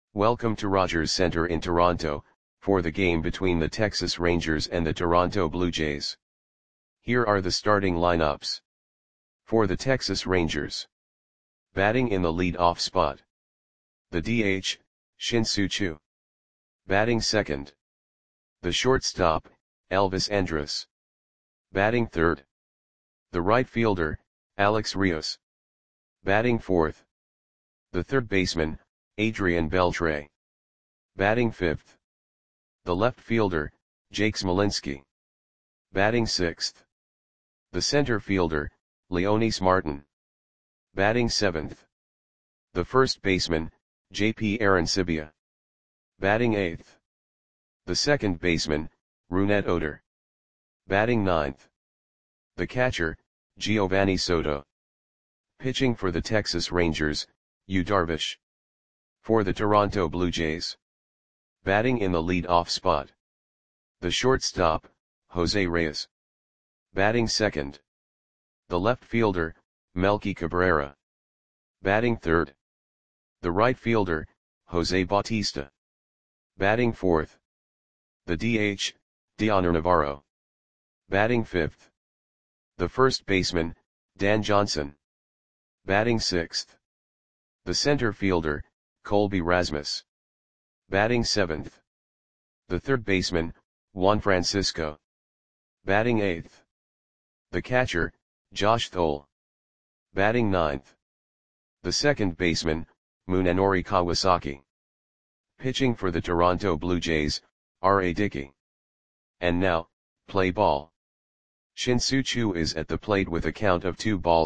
Welcome to Rogers Centre in Toronto, for the game between the Texas Rangers and the Toronto Blue Jays. Here are the starting lineups. For the Texas Rangers. Batting in the lead-off spot. The DH, Shin-Soo Choo. Batting second. The shortstop, Elvis Andrus. Batting third. The right fielder, Alex Rios. Batting fourth. The third baseman, Adrian Beltre. Batting fifth. The left fielder, Jake Smolinski. Batting sixth. The center fielder, Leonys Martin. Batting seventh. The first baseman, J.P. Arancibia. Batting eighth. The second baseman, Rougned Odor. Batting ninth. The catcher, Giovanni Soto. Pitching for the Texas Rangers, Yu Darvish. For the Toronto Blue Jays. Batting in the lead-off spot. The shortstop, Jose Reyes. Batting second. The left fielder, Melky Cabrera. Batting third. The right fielder, Jose Bautista. Batting fourth. The DH, Dioner Navarro. Batting fifth. The first baseman, Dan Johnson. Batting sixth. The center fielder, Colby Rasmus. Batting seventh. The third baseman, Juan Francisco. Batting eighth. The catcher, Josh Thole. Batting ninth. The second baseman, Munenori Kawasaki. Pitching for the Toronto Blue Jays, R.A. Dickey. And now, play ball. Shin-Soo Choo is at the plate with a count of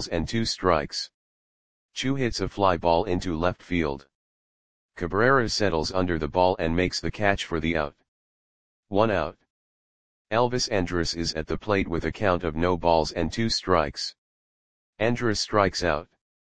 2-2. Choo hits a fly ball into left field. Cabrera settles under the ball and makes the catch for the out. 1 out. Elvis Andrus is at the plate with a count of 0-2. Andrus strikes out.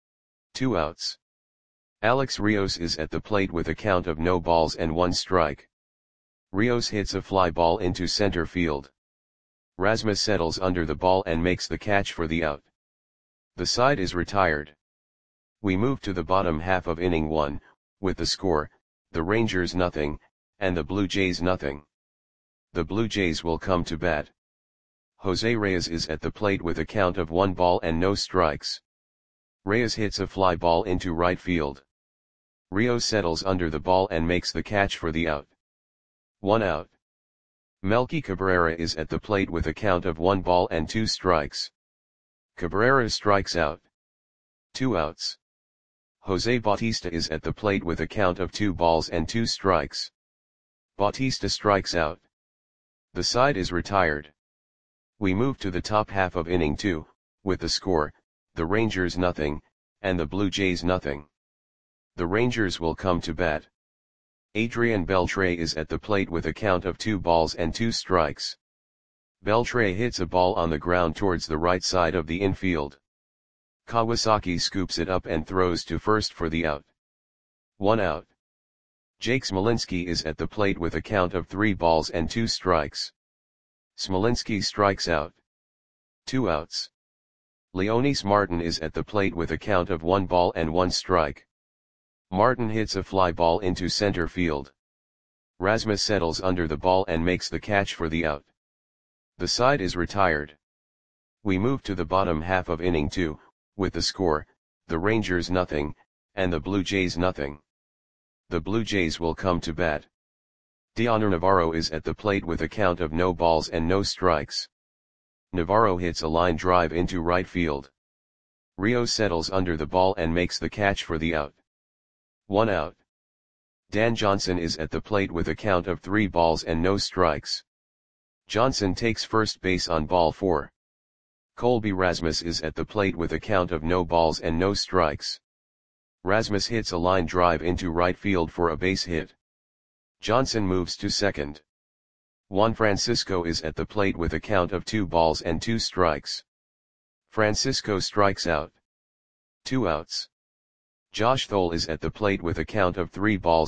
2 outs. Alex Rios is at the plate with a count of 0-1. Rios hits a fly ball into center field. Rasmus settles under the ball and makes the catch for the out. The side is retired. We move to the bottom half of inning 1, with the score, the Rangers 0, and the Blue Jays 0. The Blue Jays will come to bat. Jose Reyes is at the plate with a count of 1-0. Reyes hits a fly ball into right field. Rios settles under the ball and makes the catch for the out. 1 out. Melky Cabrera is at the plate with a count of 1-2. Cabrera strikes out. 2 outs. Jose Bautista is at the plate with a count of 2-2. Bautista strikes out. The side is retired. We move to the top half of inning 2, with the score, the Rangers 0, and the Blue Jays 0. The Rangers will come to bat. Adrian Beltre is at the plate with a count of 2-2. Beltre hits a ball on the ground towards the right side of the infield. Kawasaki scoops it up and throws to first for the out. 1 out. Jake Smolinski is at the plate with a count of 3-2. Smolinski strikes out. 2 outs. Leonys Martin is at the plate with a count of 1-1. Martin hits a fly ball into center field. Rasmus settles under the ball and makes the catch for the out. The side is retired. We move to the bottom half of inning 2, with the score, the Rangers 0, and the Blue Jays 0. The Blue Jays will come to bat. Dioner Navarro is at the plate with a count of 0-0. Navarro hits a line drive into right field. Rios settles under the ball and makes the catch for the out. 1 out. Dan Johnson is at the plate with a count of 3-0. Johnson takes first base on ball 4. Colby Rasmus is at the plate with a count of 0-0. Rasmus hits a line drive into right field for a base hit. Johnson moves to second. Juan Francisco is at the plate with a count of 2-2. Francisco strikes out. 2 outs. Josh Thole is at the plate with a count of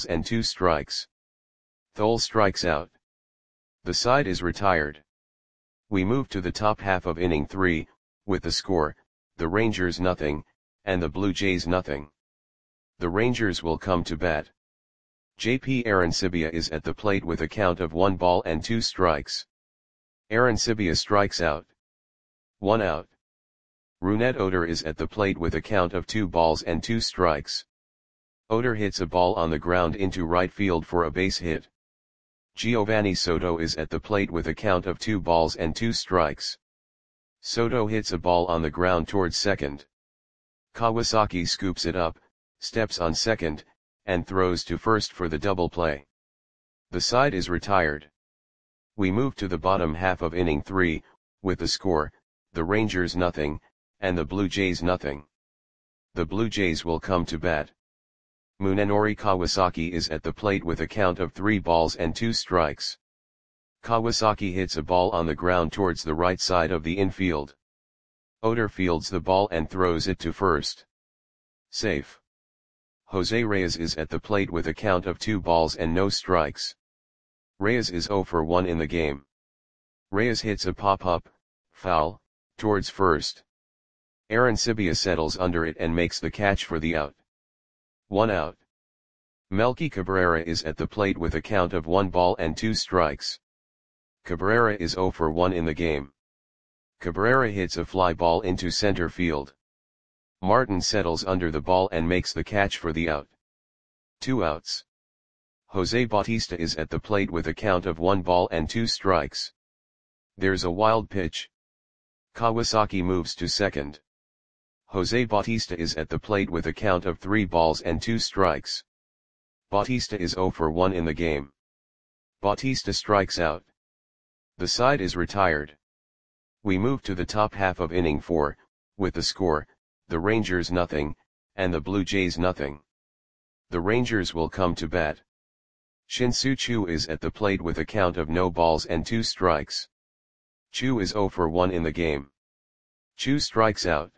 3-2. Thole strikes out. The side is retired. We move to the top half of inning 3, with the score, the Rangers 0, and the Blue Jays 0. The Rangers will come to bat. JP Arancibia is at the plate with a count of 1 ball and 2 strikes. Arancibia strikes out. 1 out. Rougned Odor is at the plate with a count of 2 balls and 2 strikes. Odor hits a ball on the ground into right field for a base hit. Giovanni Soto is at the plate with a count of 2 balls and 2 strikes. Soto hits a ball on the ground towards second. Kawasaki scoops it up, steps on second, and throws to first for the double play. The side is retired. We move to the bottom half of inning 3, with the score, the Rangers nothing, and the Blue Jays nothing. The Blue Jays will come to bat. Munenori Kawasaki is at the plate with a count of 3 balls and 2 strikes. Kawasaki hits a ball on the ground towards the right side of the infield. Odor fields the ball and throws it to first. Safe. Jose Reyes is at the plate with a count of 2 balls and no strikes. Reyes is 0 for 1 in the game. Reyes hits a pop-up, foul, towards first. Arancibia settles under it and makes the catch for the out. 1 out. Melky Cabrera is at the plate with a count of 1 ball and 2 strikes. Cabrera is 0 for 1 in the game. Cabrera hits a fly ball into center field. Martin settles under the ball and makes the catch for the out. 2 outs. Jose Bautista is at the plate with a count of 1 ball and 2 strikes. There's a wild pitch. Kawasaki moves to second. Jose Bautista is at the plate with a count of 3 balls and 2 strikes. Bautista is 0 for 1 in the game. Bautista strikes out. The side is retired. We move to the top half of inning 4, with the score, the Rangers nothing, and the Blue Jays nothing. The Rangers will come to bat. Shin-Soo Choo is at the plate with a count of no balls and 2 strikes. Choo is 0 for 1 in the game. Choo strikes out.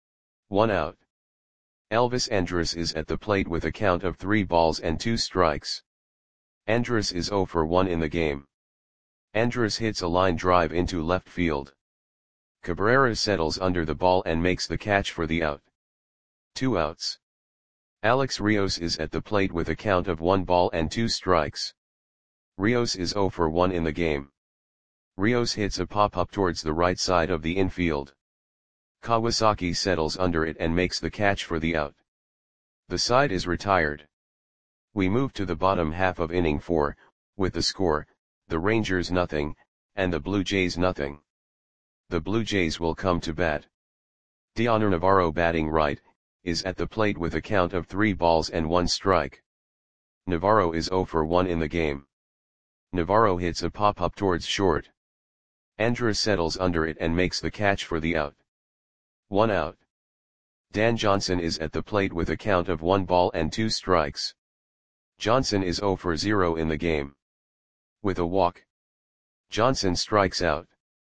1 out. Elvis Andrus is at the plate with a count of 3 balls and 2 strikes. Andrus is 0 for 1 in the game. Andrus hits a line drive into left field. Cabrera settles under the ball and makes the catch for the out. 2 outs. Alex Rios is at the plate with a count of 1 ball and 2 strikes. Rios is 0 for 1 in the game. Rios hits a pop-up towards the right side of the infield. Kawasaki settles under it and makes the catch for the out. The side is retired. We move to the bottom half of inning 4, with the score, the Rangers nothing, and the Blue Jays nothing. The Blue Jays will come to bat. Dioner Navarro batting right, is at the plate with a count of 3 balls and 1 strike. Navarro is 0 for 1 in the game. Navarro hits a pop-up towards short. Andrus settles under it and makes the catch for the out. 1 out. Dan Johnson is at the plate with a count of 1 ball and 2 strikes. Johnson is 0 for 0 in the game. With a walk, Johnson strikes out.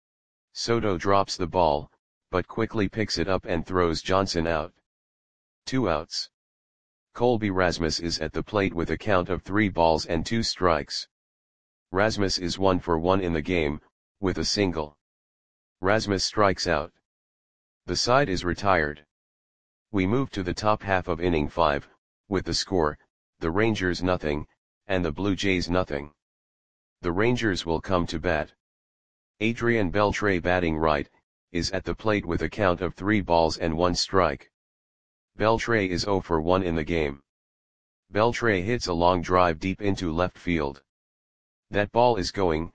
Soto drops the ball, but quickly picks it up and throws Johnson out. 2 outs. Colby Rasmus is at the plate with a count of 3 balls and 2 strikes. Rasmus is 1 for 1 in the game, with a single. Rasmus strikes out. The side is retired. We move to the top half of inning 5, with the score, the Rangers nothing, and the Blue Jays nothing. The Rangers will come to bat. Adrian Beltre batting right, is at the plate with a count of 3 balls and 1 strike. Beltre is 0 for 1 in the game. Beltre hits a long drive deep into left field. That ball is gone.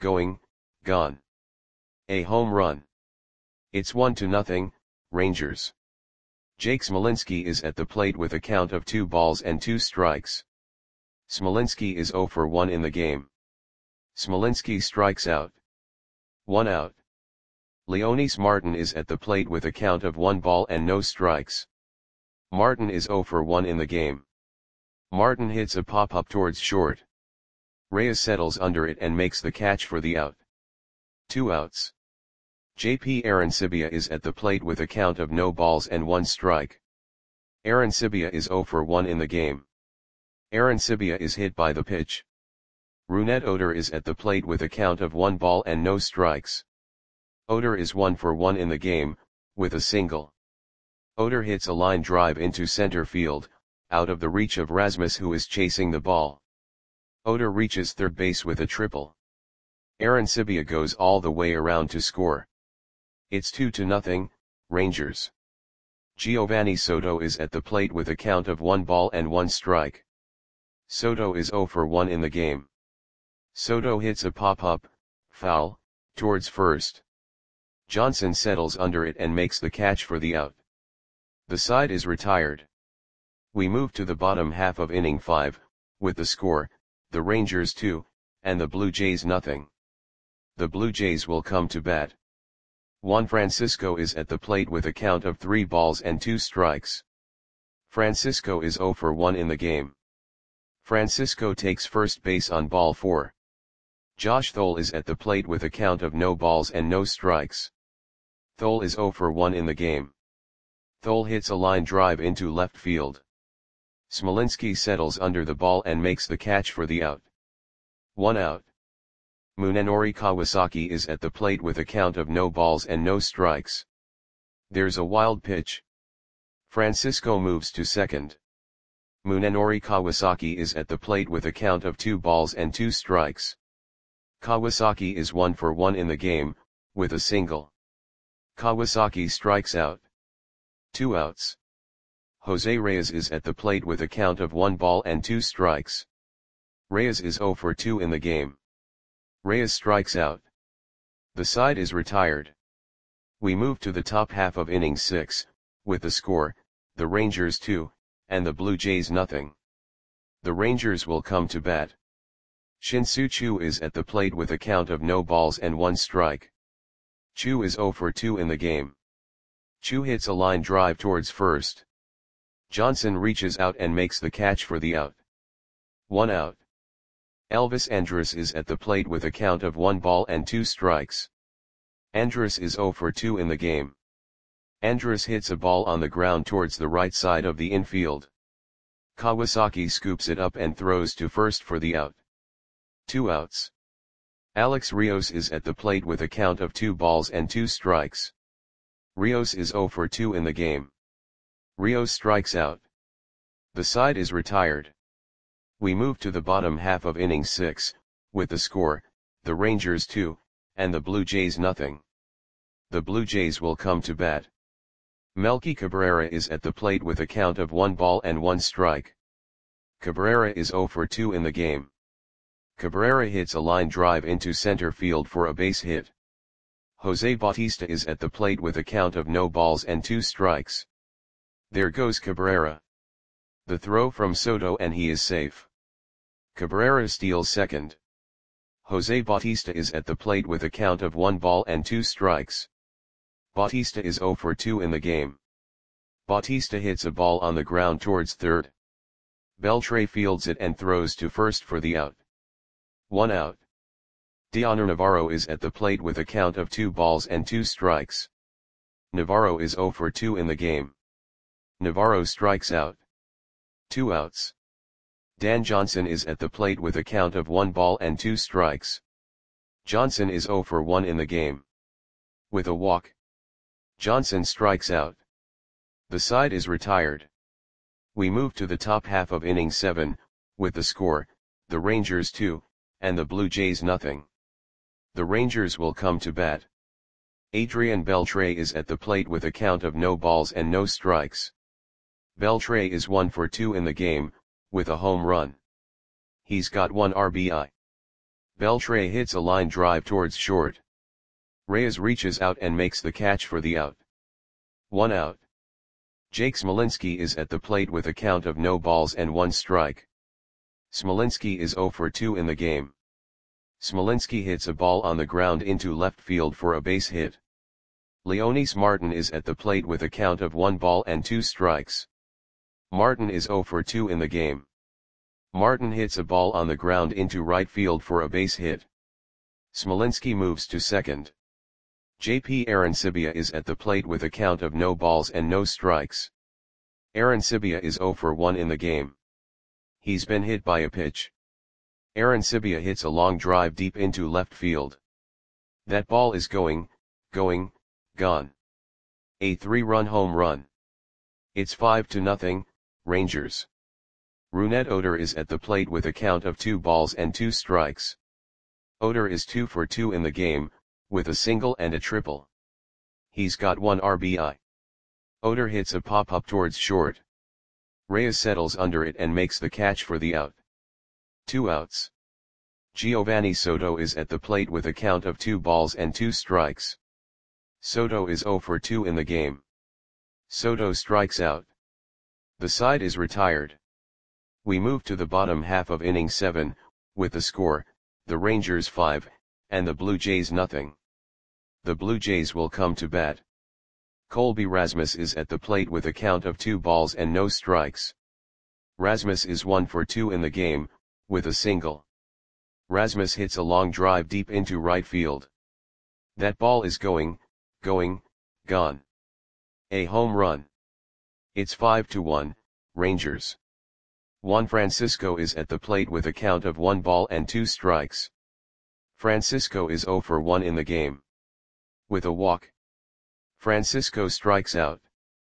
A home run. It's 1-0, Rangers. Jake Smolinski is at the plate with a count of 2 balls and 2 strikes. Smolinski is 0 for 1 in the game. Smolinski strikes out. 1 out. Leonys Martin is at the plate with a count of 1 ball and no strikes. Martin is 0 for 1 in the game. Martin hits a pop-up towards short. Reyes settles under it and makes the catch for the out. 2 outs. JP Arancibia is at the plate with a count of no balls and 1 strike. Arancibia is 0 for 1 in the game. Arancibia is hit by the pitch. Rougned Odor is at the plate with a count of 1 ball and no strikes. Odor is 1 for 1 in the game, with a single. Odor hits a line drive into center field, out of the reach of Rasmus who is chasing the ball. Oda reaches third base with a triple. Arancibia goes all the way around to score. It's 2-0, Rangers. Giovanni Soto is at the plate with a count of 1 ball and 1 strike. Soto is 0 for 1 in the game. Soto hits a pop-up, foul, towards first. Johnson settles under it and makes the catch for the out. The side is retired. We move to the bottom half of inning 5, with the score, the Rangers 2, and the Blue Jays nothing. The Blue Jays will come to bat. Juan Francisco is at the plate with a count of 3 balls and 2 strikes. Francisco is 0 for 1 in the game. Francisco takes first base on ball 4. Josh Thole is at the plate with a count of no balls and no strikes. Thole is 0 for 1 in the game. Thole hits a line drive into left field. Smolinski settles under the ball and makes the catch for the out. 1 out. Munenori Kawasaki is at the plate with a count of no balls and no strikes. There's a wild pitch. Francisco moves to second. Munenori Kawasaki is at the plate with a count of 2 balls and 2 strikes. Kawasaki is 1 for 1 in the game, with a single. Kawasaki strikes out. 2 outs. Jose Reyes is at the plate with a count of 1 ball and 2 strikes. Reyes is 0 for 2 in the game. Reyes strikes out. The side is retired. We move to the top half of inning 6, with the score, the Rangers 2, and the Blue Jays nothing. The Rangers will come to bat. Shin-Soo Choo is at the plate with a count of no balls and 1 strike. Choo is 0 for 2 in the game. Choo hits a line drive towards first. Johnson reaches out and makes the catch for the out. 1 out. Elvis Andrus is at the plate with a count of 1 ball and 2 strikes. Andrus is 0 for 2 in the game. Andrus hits a ball on the ground towards the right side of the infield. Kawasaki scoops it up and throws to first for the out. 2 outs. Alex Rios is at the plate with a count of 2 balls and 2 strikes. Rios is 0 for 2 in the game. Rios strikes out. The side is retired. We move to the bottom half of inning 6, with the score, the Rangers 2, and the Blue Jays nothing. The Blue Jays will come to bat. Melky Cabrera is at the plate with a count of 1 ball and 1 strike. Cabrera is 0 for 2 in the game. Cabrera hits a line drive into center field for a base hit. Jose Bautista is at the plate with a count of no balls and 2 strikes. There goes Cabrera. The throw from Soto and he is safe. Cabrera steals second. Jose Bautista is at the plate with a count of 1 ball and 2 strikes. Bautista is 0 for 2 in the game. Bautista hits a ball on the ground towards third. Beltre fields it and throws to first for the out. 1 out. Dioner Navarro is at the plate with a count of 2 balls and 2 strikes. Navarro is 0 for 2 in the game. Navarro strikes out. 2 outs. Dan Johnson is at the plate with a count of 1 ball and 2 strikes. Johnson is 0 for 1 in the game. With a walk. Johnson strikes out. The side is retired. We move to the top half of inning 7, with the score, the Rangers 2, and the Blue Jays nothing. The Rangers will come to bat. Adrian Beltre is at the plate with a count of no balls and no strikes. Beltre is 1 for 2 in the game, with a home run. He's got 1 RBI. Beltre hits a line drive towards short. Reyes reaches out and makes the catch for the out. 1 out. Jake Smolinski is at the plate with a count of no balls and 1 strike. Smolinski is 0 for 2 in the game. Smolinski hits a ball on the ground into left field for a base hit. Leonys Martin is at the plate with a count of 1 ball and 2 strikes. Martin is 0 for 2 in the game. Martin hits a ball on the ground into right field for a base hit. Smolinski moves to second. JP Arancibia is at the plate with a count of no balls and no strikes. Arancibia is 0 for 1 in the game. He's been hit by a pitch. Arancibia hits a long drive deep into left field. That ball is gone. A 3-run home run. It's 5-0, Rangers. Rougned Odor is at the plate with a count of 2 balls and 2 strikes. Odor is 2 for 2 in the game, with a single and a triple. He's got 1 RBI. Odor hits a pop-up towards short. Reyes settles under it and makes the catch for the out. 2 outs. Giovanni Soto is at the plate with a count of 2 balls and 2 strikes. Soto is 0 for 2 in the game. Soto strikes out. The side is retired. We move to the bottom half of inning 7, with the score, the Rangers 5, and the Blue Jays nothing. The Blue Jays will come to bat. Colby Rasmus is at the plate with a count of 2 balls and no strikes. Rasmus is 1 for 2 in the game, with a single. Rasmus hits a long drive deep into right field. That ball is gone. A home run. It's 5-1, Rangers. Juan Francisco is at the plate with a count of 1 ball and 2 strikes. Francisco is 0 for 1 in the game. With a walk, Francisco strikes out.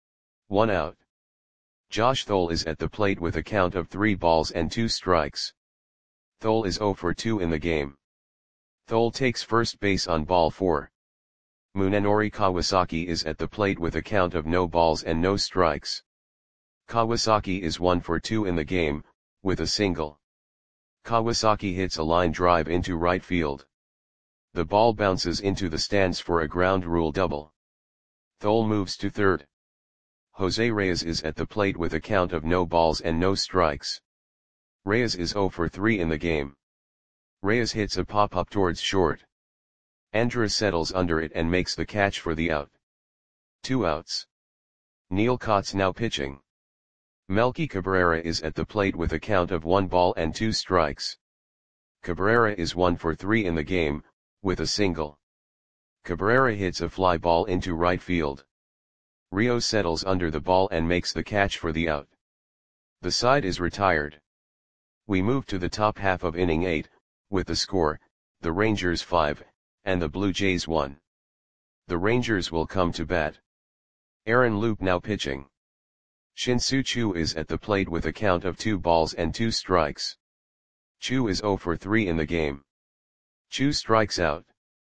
1 out. Josh Thole is at the plate with a count of 3 balls and 2 strikes. Thole is 0 for 2 in the game. Thole takes first base on ball 4. Munenori Kawasaki is at the plate with a count of no balls and no strikes. Kawasaki is 1 for 2 in the game, with a single. Kawasaki hits a line drive into right field. The ball bounces into the stands for a ground rule double. Thole moves to third. Jose Reyes is at the plate with a count of no balls and no strikes. Reyes is 0 for 3 in the game. Reyes hits a pop-up towards short. Andrus settles under it and makes the catch for the out. 2 outs. Neil Kotz now pitching. Melky Cabrera is at the plate with a count of 1 ball and 2 strikes. Cabrera is 1 for 3 in the game, with a single. Cabrera hits a fly ball into right field. Rios settles under the ball and makes the catch for the out. The side is retired. We move to the top half of inning 8, with the score, the Rangers 5, and the Blue Jays 1. The Rangers will come to bat. Aaron Loup now pitching. Shin-Soo Choo is at the plate with a count of 2 balls and 2 strikes. Choo is 0 for 3 in the game. Choo strikes out.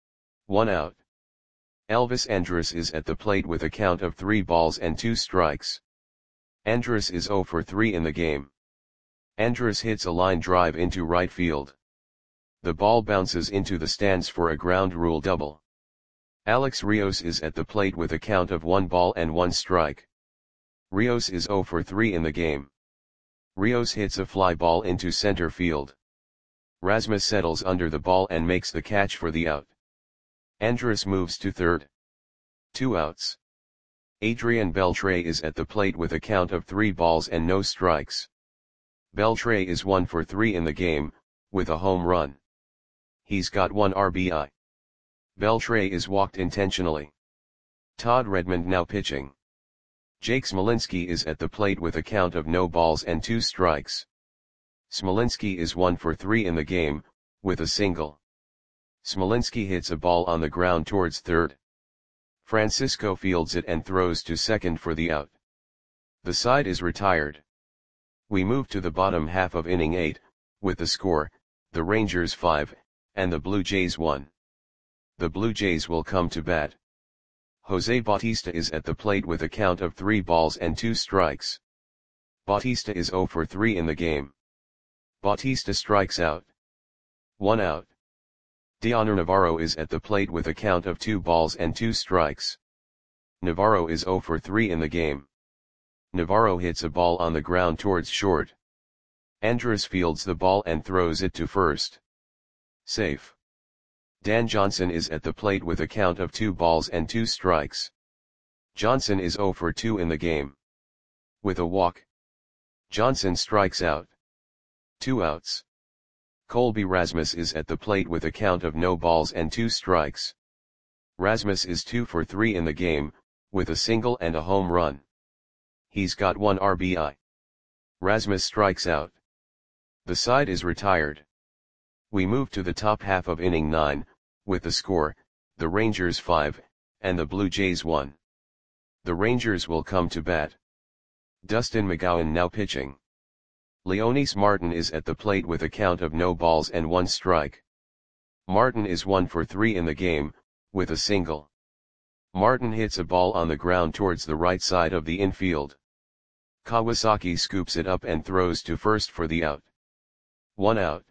1 out. Elvis Andrus is at the plate with a count of 3 balls and 2 strikes. Andrus is 0 for 3 in the game. Andrus hits a line drive into right field. The ball bounces into the stands for a ground rule double. Alex Rios is at the plate with a count of 1 ball and 1 strike. Rios is 0 for 3 in the game. Rios hits a fly ball into center field. Rasmus settles under the ball and makes the catch for the out. Andrus moves to third. 2 outs. Adrian Beltre is at the plate with a count of 3 balls and no strikes. Beltre is 1 for 3 in the game, with a home run. He's got 1 RBI. Beltre is walked intentionally. Todd Redmond now pitching. Jake Smolinski is at the plate with a count of no balls and 2 strikes. Smolinski is 1 for 3 in the game, with a single. Smolinski hits a ball on the ground towards third. Francisco fields it and throws to second for the out. The side is retired. We move to the bottom half of inning 8, with the score, the Rangers 5, and the Blue Jays 1. The Blue Jays will come to bat. Jose Bautista is at the plate with a count of 3 balls and 2 strikes. Bautista is 0 for 3 in the game. Bautista strikes out. 1 out. Dioner Navarro is at the plate with a count of 2 balls and 2 strikes. Navarro is 0 for 3 in the game. Navarro hits a ball on the ground towards short. Andrus fields the ball and throws it to first. Safe. Dan Johnson is at the plate with a count of 2 balls and 2 strikes. Johnson is 0 for 2 in the game. With a walk, Johnson strikes out. 2 outs. Colby Rasmus is at the plate with a count of no balls and 2 strikes. Rasmus is 2 for 3 in the game, with a single and a home run. He's got 1 RBI. Rasmus strikes out. The side is retired. We move to the top half of inning 9, with the score, the Rangers 5, and the Blue Jays 1. The Rangers will come to bat. Dustin McGowan now pitching. Leonys Martin is at the plate with a count of no balls and 1 strike. Martin is 1 for 3 in the game, with a single. Martin hits a ball on the ground towards the right side of the infield. Kawasaki scoops it up and throws to first for the out. 1 out.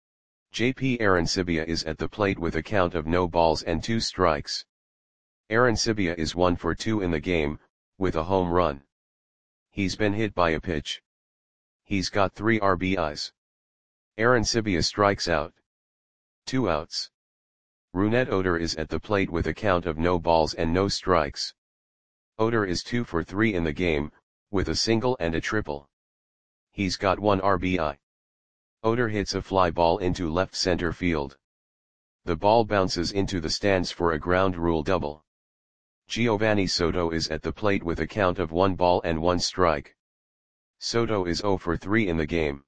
JP Arancibia is at the plate with a count of no balls and 2 strikes. Arancibia is 1 for 2 in the game, with a home run. He's been hit by a pitch. He's got 3 RBIs. Arancibia strikes out. 2 outs. Rougned Odor is at the plate with a count of no balls and no strikes. Odor is 2 for 3 in the game, with a single and a triple. He's got 1 RBI. Odor hits a fly ball into left center field. The ball bounces into the stands for a ground rule double. Giovanni Soto is at the plate with a count of 1 ball and 1 strike. Soto is 0 for 3 in the game.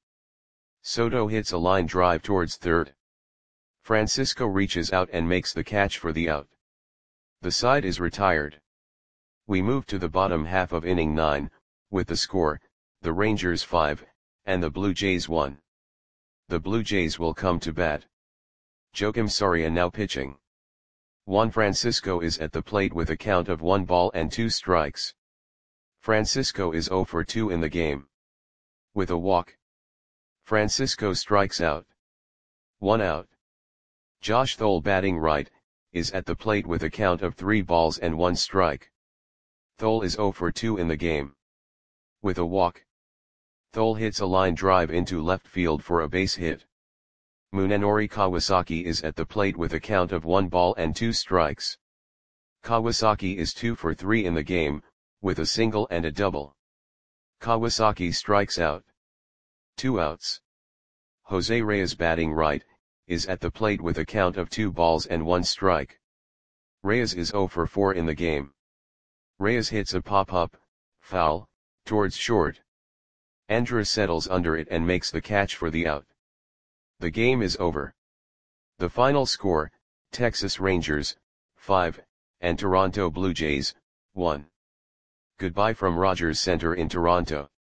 Soto hits a line drive towards third. Francisco reaches out and makes the catch for the out. The side is retired. We move to the bottom half of inning 9, with the score, the Rangers 5, and the Blue Jays 1. The Blue Jays will come to bat. Joakim Soria now pitching. Juan Francisco is at the plate with a count of 1 ball and 2 strikes. Francisco is 0 for 2 in the game. With a walk. Francisco strikes out. 1 out. Josh Thole batting right, is at the plate with a count of 3 balls and 1 strike. Thole is 0 for 2 in the game. With a walk. Thole hits a line drive into left field for a base hit. Munenori Kawasaki is at the plate with a count of 1 ball and 2 strikes. Kawasaki is 2 for 3 in the game, with a single and a double. Kawasaki strikes out. 2 outs. Jose Reyes batting right, is at the plate with a count of 2 balls and 1 strike. Reyes is 0 for 4 in the game. Reyes hits a pop-up, foul, towards short. Andrus settles under it and makes the catch for the out. The game is over. The final score, Texas Rangers, 5, and Toronto Blue Jays, 1. Goodbye from Rogers Center in Toronto.